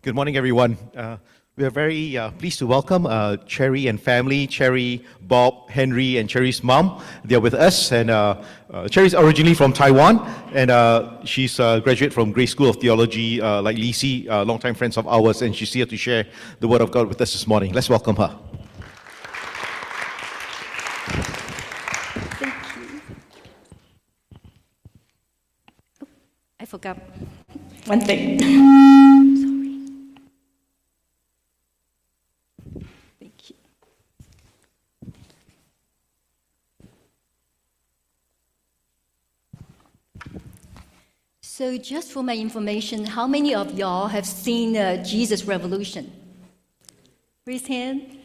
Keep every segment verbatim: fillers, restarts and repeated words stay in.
Good morning, everyone. Uh, we are very uh, pleased to welcome uh, Cherry and family, Cherry, Bob, Henry, and Cherry's mom. They are with us, and uh, uh, Cherry's originally from Taiwan, and uh, she's a graduate from Grace School of Theology, uh, like Lisi, uh, longtime friends of ours, and she's here to share the Word of God with us this morning. Let's welcome her. Thank you. Oh, I forgot one thing. Sorry. Thank you. So just for my information, how many of y'all have seen uh, Jesus Revolution? Raise hand.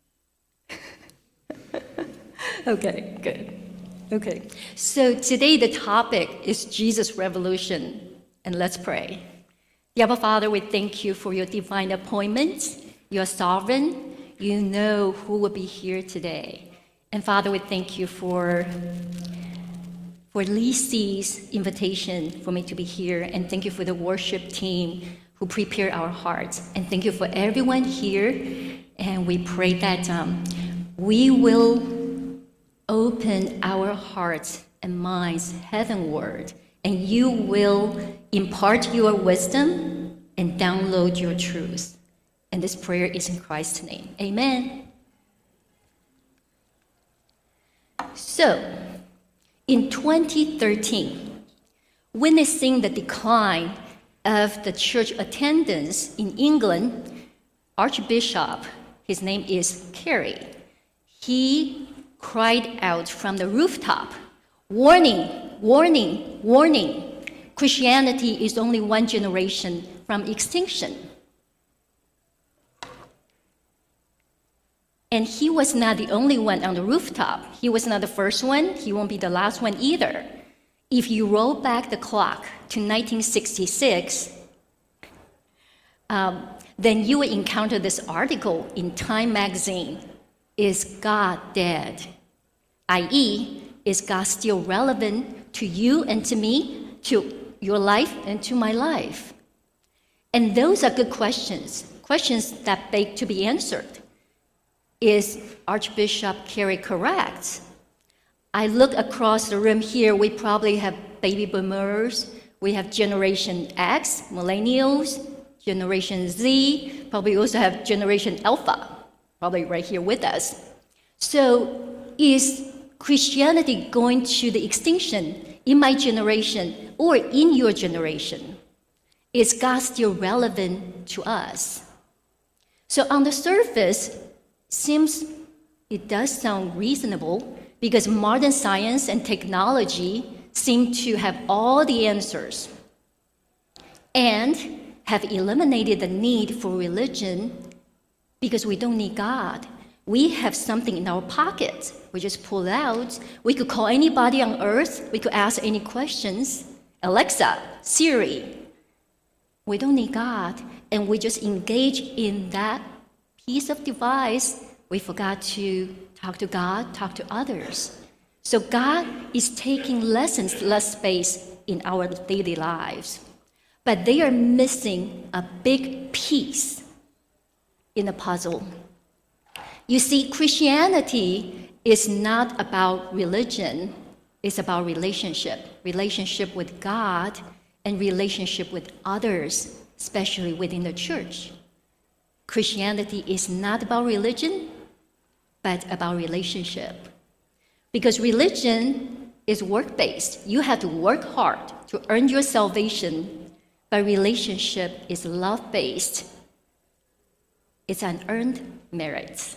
Okay, good. Okay, so today the topic is Jesus Revolution, and let's pray. Dear Abba Father, we thank you for your divine appointments. You are sovereign. You know who will be here today. And Father, we thank you for, for Lisi's invitation for me to be here, and thank you for the worship team who prepare our hearts. And thank you for everyone here, and we pray that um, we will open our hearts and minds heavenward, and you will impart your wisdom and download your truth. And this prayer is in Christ's name. Amen. So, in twenty thirteen, witnessing the decline of the church attendance in England, Archbishop, his name is Carey, he cried out from the rooftop, warning, warning, warning, Christianity is only one generation from extinction. And he was not the only one on the rooftop. He was not the first one. He won't be the last one either. If you roll back the clock to nineteen sixty-six, um, then you will encounter this article in Time magazine. Is God dead? that is, is God still relevant to you and to me, to your life and to my life? And those are good questions, questions that beg to be answered. Is Archbishop Carey correct? I look across the room here, we probably have baby boomers, we have Generation X, millennials, Generation Z, probably also have Generation Alpha, probably right here with us. So is Christianity going to the extinction in my generation or in your generation? Is God still relevant to us? So on the surface, seems it does sound reasonable because modern science and technology seem to have all the answers and have eliminated the need for religion because we don't need God. We have something in our pocket. We just pull it out. We could call anybody on earth. We could ask any questions. Alexa, Siri. We don't need God. And we just engage in that piece of device. We forgot to talk to God, talk to others. So God is taking lessons, less space in our daily lives. But they are missing a big piece in the puzzle. You see, Christianity is not about religion. It's about relationship, relationship with God and relationship with others, especially within the church. Christianity is not about religion, but about relationship. Because religion is work-based. You have to work hard to earn your salvation, but relationship is love-based. It's an earned merit.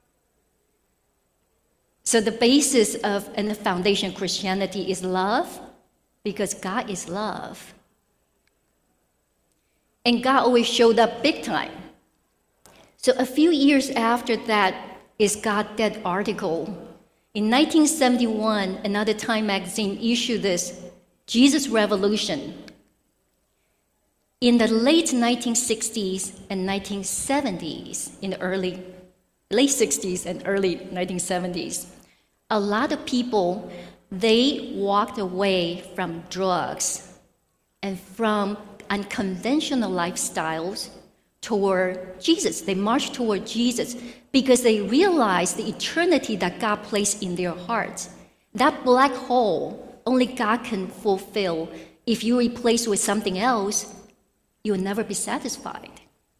So the basis of and the foundation of Christianity is love, because God is love. And God always showed up big time. So a few years after that Is God Dead article, in nineteen seventy-one, another Time magazine issued this Jesus Revolution. In the late nineteen sixties and nineteen seventies, in the early, late sixties and early nineteen seventies, a lot of people, they walked away from drugs and from unconventional lifestyles toward Jesus. They marched toward Jesus because they realized the eternity that God placed in their hearts. That black hole, only God can fulfill. If you replace with something else, you'll never be satisfied.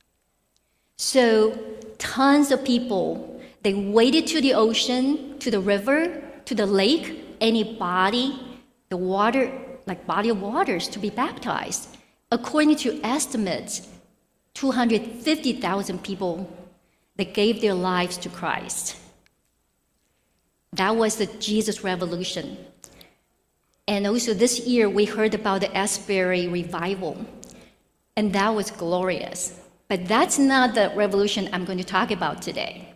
So tons of people, they waded to the ocean, to the river, to the lake, any body, the water, like body of waters to be baptized. According to estimates, two hundred fifty thousand people, they gave their lives to Christ. That was the Jesus Revolution. And also this year, we heard about the Asbury revival, and that was glorious. But that's not the revolution I'm going to talk about today.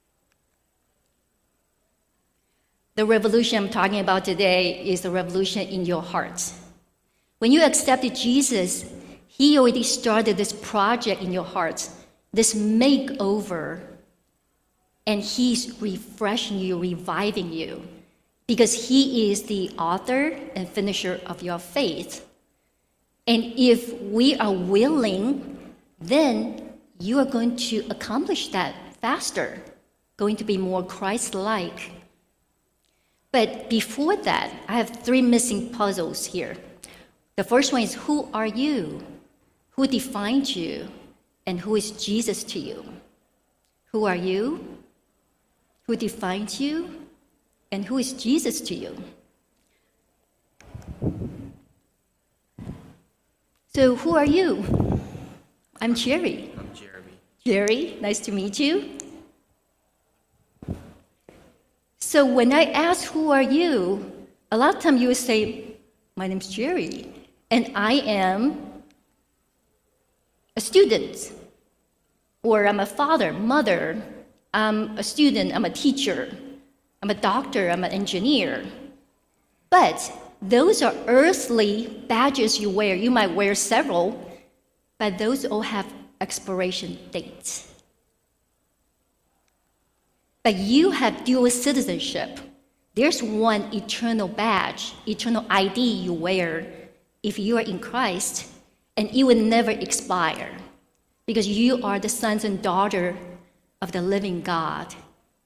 The revolution I'm talking about today is the revolution in your hearts. When you accepted Jesus, He already started this project in your hearts, this makeover, and He's refreshing you, reviving you, because He is the author and finisher of your faith. And if we are willing, then you are going to accomplish that faster, going to be more Christ-like. But before that, I have three missing puzzles here. The first one is, who are you? Who defines you? And who is Jesus to you? Who are you? Who defines you? And who is Jesus to you? So who are you? I'm Jerry. I'm Jeremy. Jerry, nice to meet you. So when I ask who are you, a lot of times you will say, my name's Jerry, and I am a student, or I'm a father, mother, I'm a student, I'm a teacher, I'm a doctor, I'm an engineer. But those are earthly badges you wear. You might wear several, but those all have expiration dates. But you have dual citizenship. There's one eternal badge, eternal I D you wear if you are in Christ, and it will never expire because you are the sons and daughters of the living God.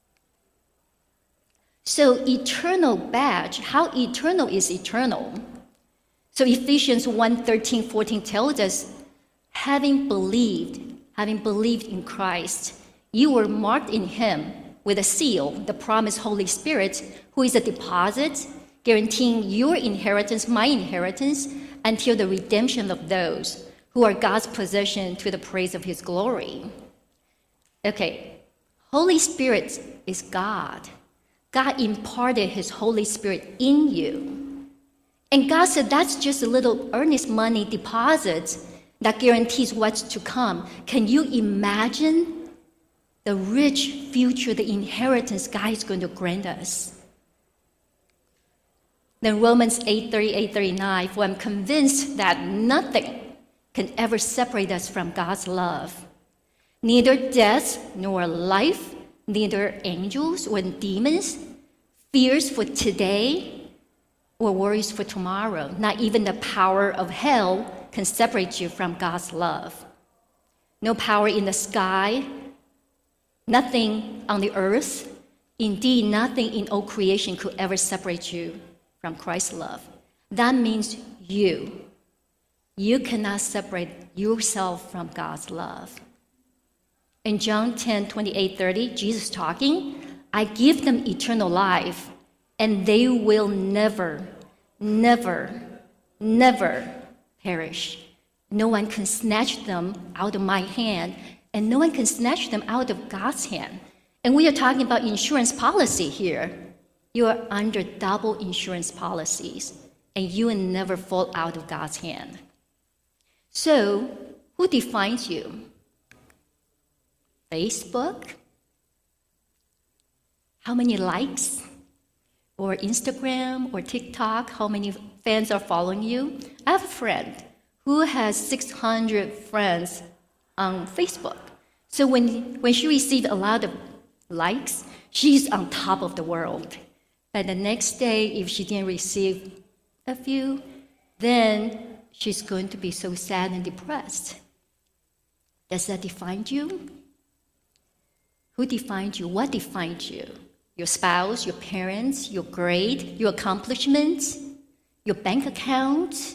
So eternal badge, how eternal is eternal? So Ephesians one, thirteen, fourteen tells us, having believed, having believed in Christ, you were marked in Him with a seal, the promised Holy Spirit, who is a deposit, guaranteeing your inheritance, my inheritance, until the redemption of those who are God's possession to the praise of His glory. Okay, Holy Spirit is God. God imparted His Holy Spirit in you. And God said that's just a little earnest money deposit that guarantees what's to come. Can you imagine the rich future, the inheritance God is going to grant us? Then Romans eight, thirty-eight, thirty-nine, for I'm convinced that nothing can ever separate us from God's love. Neither death nor life, neither angels or demons, fears for today or worries for tomorrow. Not even the power of hell can separate you from God's love. No power in the sky, nothing on the earth, indeed nothing in all creation could ever separate you from Christ's love. That means you. You cannot separate yourself from God's love. In John ten, twenty-eight, thirty, Jesus talking, I give them eternal life, and they will never, never, never perish. No one can snatch them out of my hand, and no one can snatch them out of God's hand. And we are talking about insurance policy here. You are under double insurance policies, and you will never fall out of God's hand. So, who defines you? Facebook? How many likes? Or Instagram or TikTok? How many fans are following you? I have a friend who has six hundred friends on Facebook. So when, when she received a lot of likes, she's on top of the world. But the next day, if she didn't receive a few, then she's going to be so sad and depressed. Does that define you? Who defined you? What defined you? Your spouse, your parents, your grade, your accomplishments, your bank account,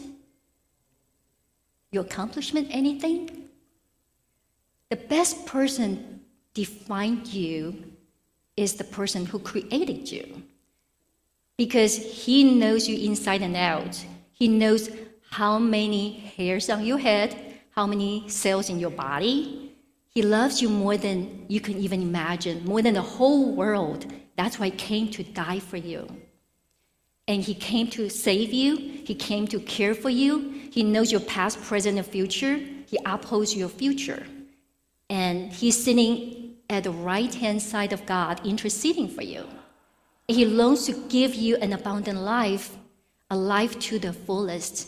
your accomplishment, anything? The best person defined you is the person who created you, because he knows you inside and out. He knows how many hairs on your head, how many cells in your body. He loves you more than you can even imagine, more than the whole world. That's why he came to die for you. And he came to save you. He came to care for you. He knows your past, present, and future. He upholds your future. And he's sitting at the right-hand side of God, interceding for you. He longs to give you an abundant life, a life to the fullest.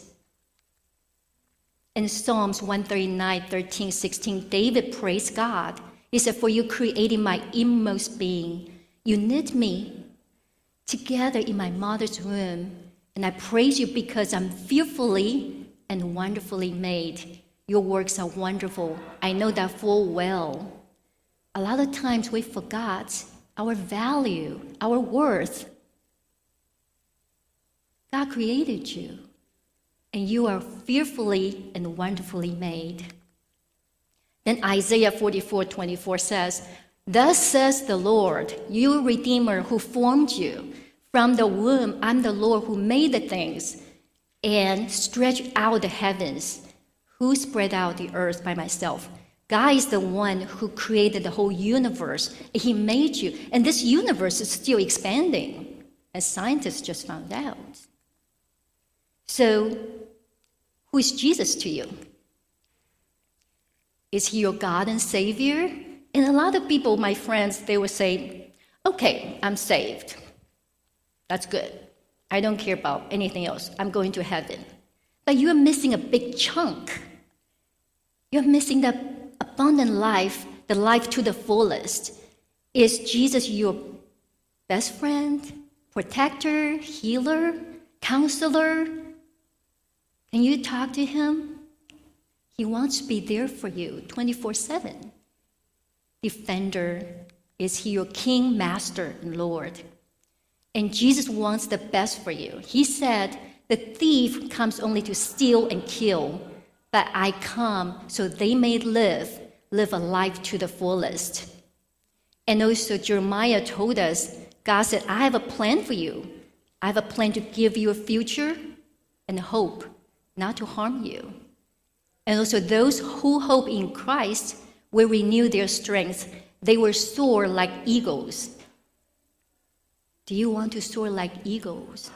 In Psalms one thirty-nine, thirteen, sixteen, David praised God. He said, "For you created my inmost being. You knit me together in my mother's womb. And I praise you because I'm fearfully and wonderfully made. Your works are wonderful. I know that full well." A lot of times we forgot our value, our worth. God created you, and you are fearfully and wonderfully made. Then Isaiah forty-four, twenty-four says, "Thus says the Lord, your Redeemer who formed you. From the womb, I'm the Lord who made the things and stretched out the heavens, who spread out the earth by myself." God is the one who created the whole universe. He made you. And this universe is still expanding, as scientists just found out. So, who is Jesus to you? Is he your God and Savior? And a lot of people, my friends, they will say, "Okay, I'm saved. That's good. I don't care about anything else. I'm going to heaven." But you're missing a big chunk. You're missing the abundant life, the life to the fullest. Is Jesus your best friend, protector, healer, counselor? Can you talk to him? He wants to be there for you twenty-four seven. Defender, is he your king, master, and Lord? And Jesus wants the best for you. He said, "The thief comes only to steal and kill, but I come so they may live, live a life to the fullest." And also Jeremiah told us, God said, "I have a plan for you. I have a plan to give you a future and hope, not to harm you." And also those who hope in Christ will renew their strength. They will soar like eagles. Do you want to soar like eagles?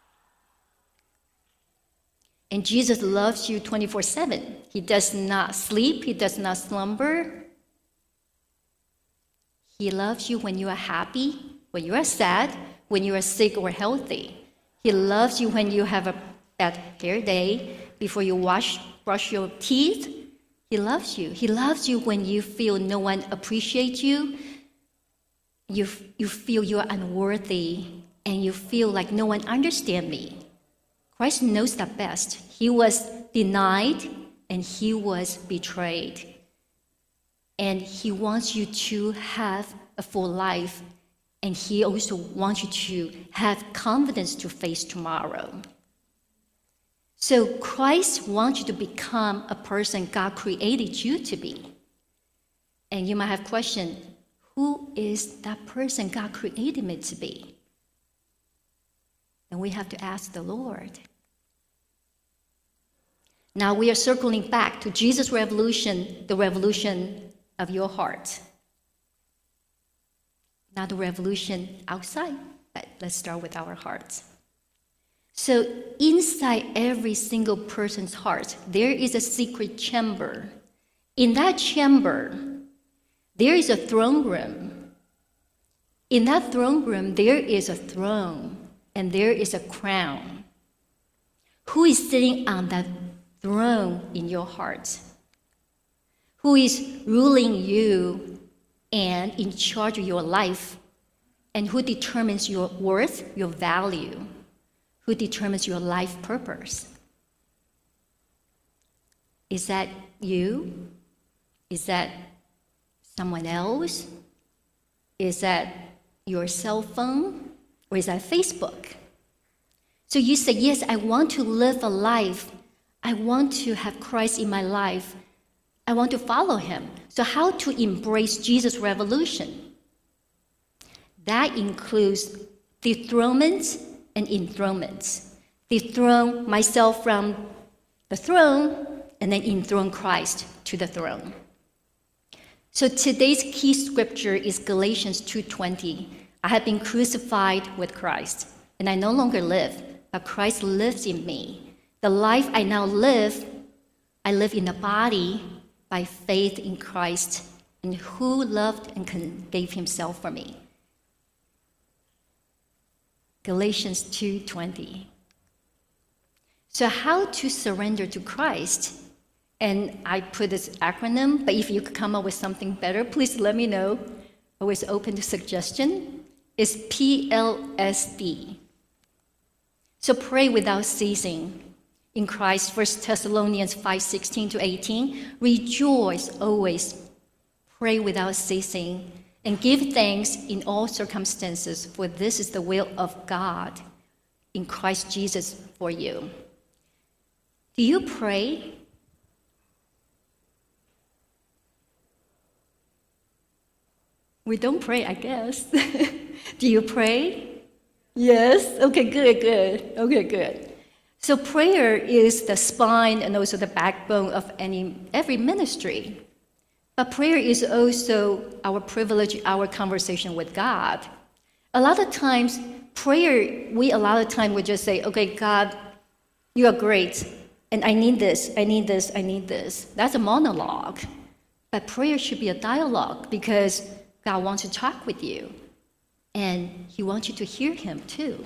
And Jesus loves you twenty-four seven. He does not sleep. He does not slumber. He loves you when you are happy, when you are sad, when you are sick or healthy. He loves you when you have a bad hair day, before you wash, brush your teeth. He loves you. He loves you when you feel no one appreciates you. You, you feel you're unworthy, and you feel like no one understands me. Christ knows that best. He was denied, and he was betrayed. And he wants you to have a full life, and he also wants you to have confidence to face tomorrow. So Christ wants you to become a person God created you to be. And you might have questioned, who is that person God created me to be? And we have to ask the Lord. Now we are circling back to Jesus' revolution, the revolution of your heart. Not the revolution outside, but let's start with our hearts. So inside every single person's heart, there is a secret chamber. In that chamber, there is a throne room. In that throne room, there is a throne, and there is a crown. Who is sitting on that throne in your heart? Who is ruling you and in charge of your life? And who determines your worth, your value? Who determines your life purpose? Is that you? Is that someone else? Is that your cell phone? Or is that Facebook? So you say, yes, I want to live a life. I want to have Christ in my life. I want to follow him. So how to embrace Jesus' revolution? That includes dethronement and enthronement. Dethrone myself from the throne and then enthrone Christ to the throne. So today's key scripture is Galatians two twenty. I have been crucified with Christ, and I no longer live, but Christ lives in me. The life I now live, I live in the body by faith in Christ, and who loved and gave himself for me. Galatians two twenty. So how to surrender to Christ? And I put this acronym, but if you could come up with something better, please let me know. Always open to suggestion. It's P L S D. So pray without ceasing. In Christ, First Thessalonians five sixteen to eighteen, rejoice always, pray without ceasing, and give thanks in all circumstances, for this is the will of God in Christ Jesus for you. Do you pray? We don't pray, I guess. Do you pray? Yes? Okay, good, good. Okay, good. So prayer is the spine and also the backbone of any every ministry. But prayer is also our privilege, our conversation with God. A lot of times, prayer, we a lot of time would just say, okay, God, you are great, and I need this, I need this, I need this. That's a monologue. But prayer should be a dialogue because God wants to talk with you, and he wants you to hear him too.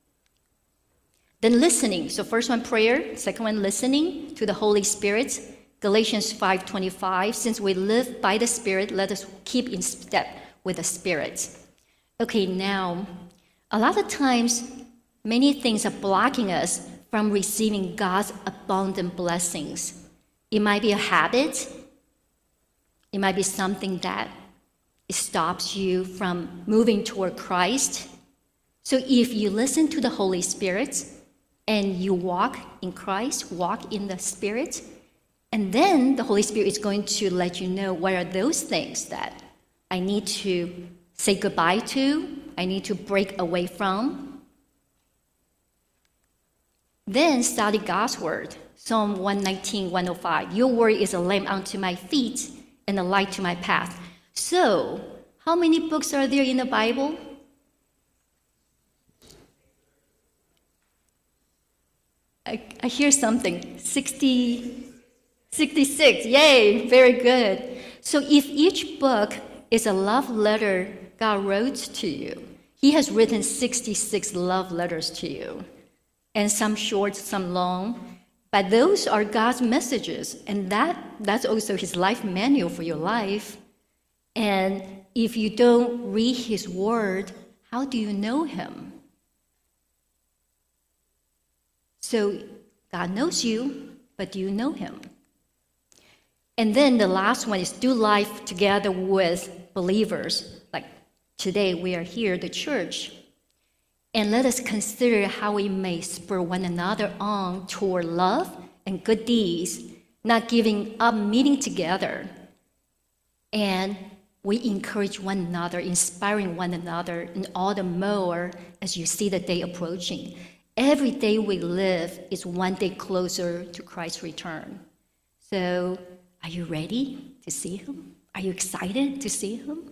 Then listening. So first one, prayer. Second one, listening to the Holy Spirit. Galatians five twenty-five, since we live by the Spirit, let us keep in step with the Spirit. Okay, now, a lot of times, many things are blocking us from receiving God's abundant blessings. It might be a habit. It might be something that stops you from moving toward Christ. So if you listen to the Holy Spirit and you walk in Christ, walk in the Spirit, and then the Holy Spirit is going to let you know what are those things that I need to say goodbye to, I need to break away from. Then study God's word. Psalm one nineteen, one oh five. Your word is a lamp unto my feet and a light to my path. So, how many books are there in the Bible? I, I hear something. sixty, sixty-six. Yay, very good. So if each book is a love letter God wrote to you, he has written sixty-six love letters to you, and some short, some long. But those are God's messages, and that, that's also his life manual for your life. And if you don't read his word, how do you know him? So God knows you, but do you know him? And then the last one is do life together with believers. Like today we are here, the church. And let us consider how we may spur one another on toward love and good deeds, not giving up meeting together. And we encourage one another, inspiring one another, and all the more as you see the day approaching. Every day we live is one day closer to Christ's return. So, are you ready to see him? Are you excited to see him?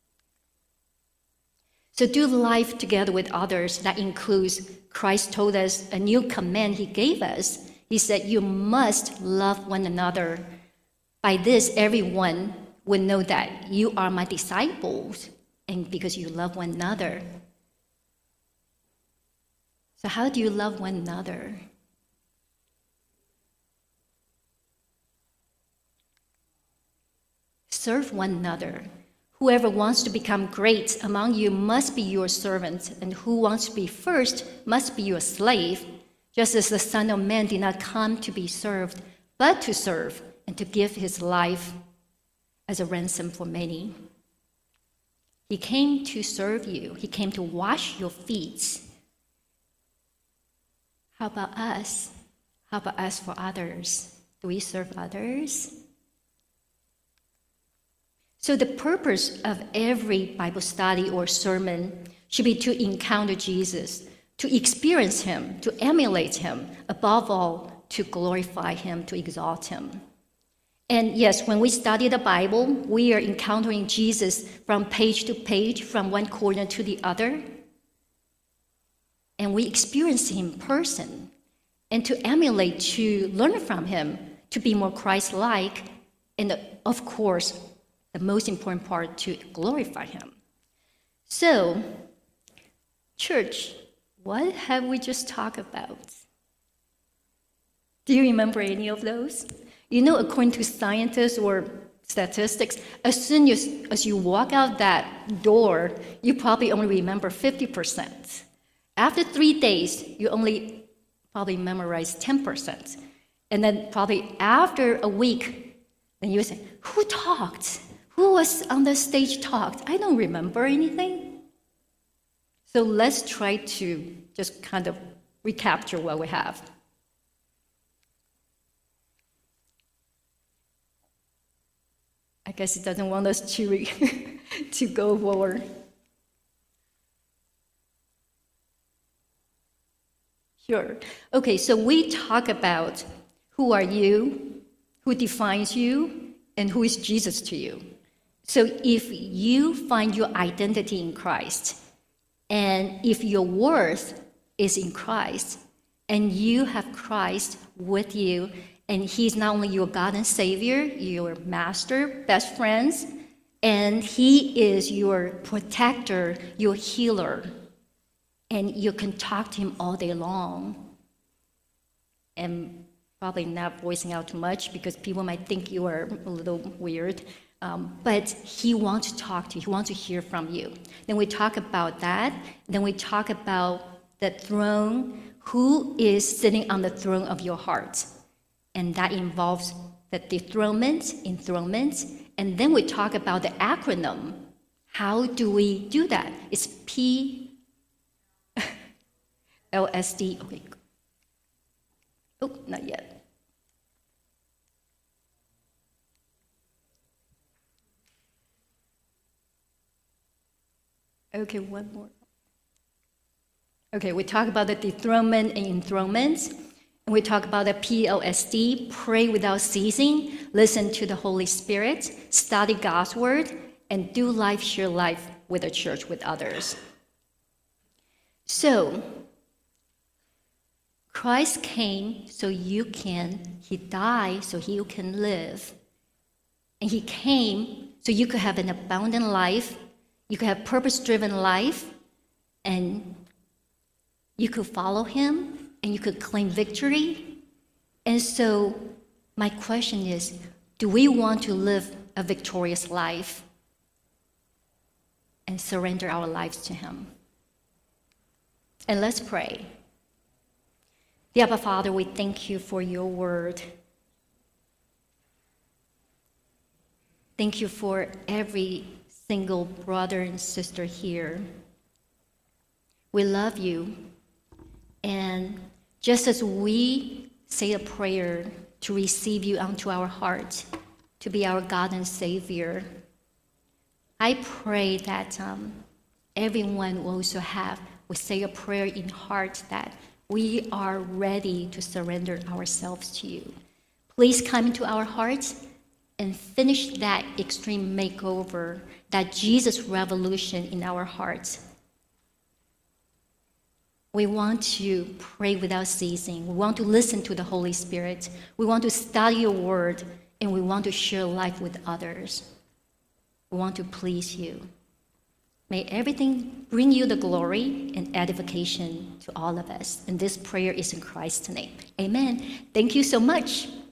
So do life together with others. That includes, Christ told us a new command he gave us. He said, you must love one another. By this, everyone will know that you are my disciples, and because you love one another. So how do you love one another? Serve one another. Whoever wants to become great among you must be your servant, and who wants to be first must be your slave, just as the Son of Man did not come to be served, but to serve and to give his life as a ransom for many. He came to serve you. He came to wash your feet. How about us? How about us for others? Do we serve others? So the purpose of every Bible study or sermon should be to encounter Jesus, to experience him, to emulate him, above all, to glorify him, to exalt him. And yes, when we study the Bible, we are encountering Jesus from page to page, from one corner to the other. And we experience him in person. And to emulate, to learn from him, to be more Christ-like, and of course, the most important part, to glorify him. So, church, what have we just talked about? Do you remember any of those? You know, according to scientists or statistics, as soon as, as you walk out that door, you probably only remember fifty percent. After three days, you only probably memorize ten percent. And then probably after a week, then you say, who talked? Who was on the stage talked? I don't remember anything. So let's try to just kind of recapture what we have. I guess it doesn't want us to, re- to go forward. Sure. Okay, so we talk about who are you, who defines you, and who is Jesus to you. So if you find your identity in Christ, and if your worth is in Christ, and you have Christ with you, and he's not only your God and Savior, your master, best friends, and he is your protector, your healer, and you can talk to him all day long. And probably not voicing out too much because people might think you are a little weird. Um, but he wants to talk to you. He wants to hear from you. Then we talk about that. Then we talk about the throne. Who is sitting on the throne of your heart? And that involves the dethronement, enthronement. And then we talk about the acronym. How do we do that? It's P L S D. Okay. Oh, not yet. Okay, one more. Okay, we talk about the dethronement and enthronement. And we talk about the P L S D, pray without ceasing, listen to the Holy Spirit, study God's word, and do life, share life with the church, with others. So, Christ came so you can, he died so you can live. And he came so you could have an abundant life, you could have purpose-driven life, and you could follow him, and you could claim victory. And so my question is, do we want to live a victorious life and surrender our lives to him? And let's pray. Dear Abba Father, we thank you for your word. Thank you for every single brother and sister here. We love you. And just as we say a prayer to receive you onto our heart, to be our God and Savior, I pray that um, everyone will also have, will say a prayer in heart that we are ready to surrender ourselves to you. Please come into our hearts and finish that extreme makeover, that Jesus revolution in our hearts. We want to pray without ceasing. We want to listen to the Holy Spirit. We want to study your word, and we want to share life with others. We want to please you. May everything bring you the glory and edification to all of us. And this prayer is in Christ's name. Amen. Thank you so much.